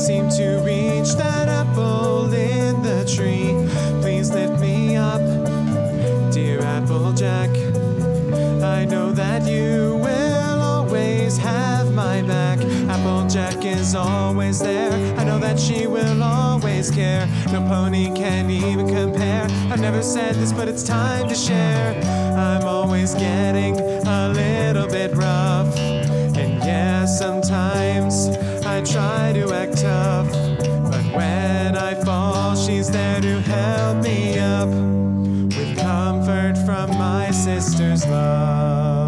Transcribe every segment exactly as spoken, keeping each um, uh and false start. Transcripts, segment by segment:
seem to reach that apple in the tree. Please lift me up, dear Applejack. I know that you will always have my back. Applejack is always there. I know that she will always care. No pony can even compare. I've never said this, but it's time to share. I'm always getting a little bit rough. And yeah, sometimes I try to act tough, but when I fall, she's there to help me up with comfort from my sister's love.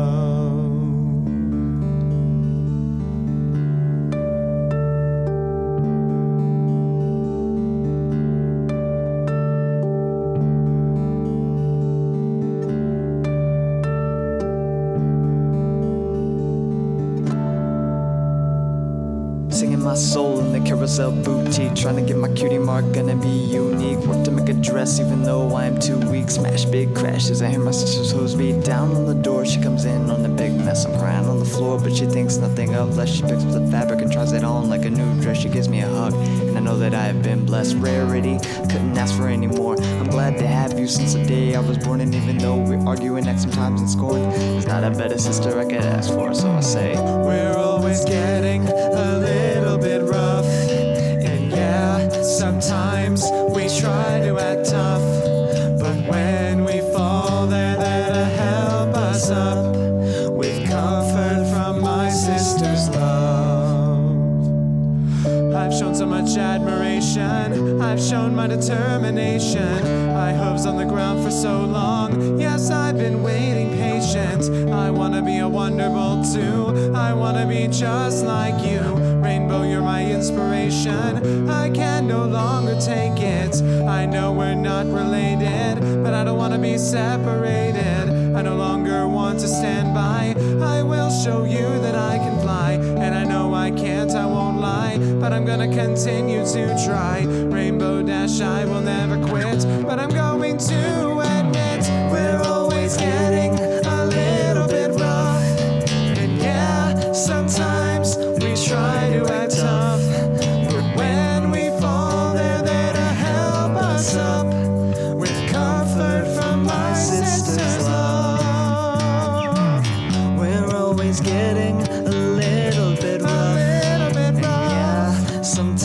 Singing my soul in the carousel boutique, trying to get my cutie mark, gonna be unique. Work to make a dress even though I'm too weak. Smash big crashes, I hear my sister's hose beat down on the door. She comes in on a big mess, I'm crying on the floor, but she thinks nothing of less. She picks up the fabric and tries it on like a new dress. She gives me a hug, and I know that I have been blessed. Rarity, couldn't ask for any more. I'm glad to have you since the day I was born, and even though we argue and act sometimes and scorn, there's not a better sister I could ask for, so I say, we're always getting a little bit rough. And yeah, sometimes we try to act tough, but when we fall, they're there to help us up with comfort from my sister's love. I've shown so much admiration, I've shown my determination. My hooves on the ground for so long, yes, I've been waiting patient. I wanna be a wonderbolt too, I wanna be just like you. Rainbow, you're my inspiration, I can no longer take it. I know we're not related, but I don't wanna be separated. I no longer want to stand by, I will show you that I can fly. And I know I can't, I won't lie, but I'm gonna continue to try. Rainbow Dash, I will never quit, but I'm going to admit we're always getting a little bit rough. And yeah, sometimes we try to act tough, but when we fall, they're there to help us up with comfort from my sister's love. we're always getting a little bit rough. A little bit And rough. yeah, sometimes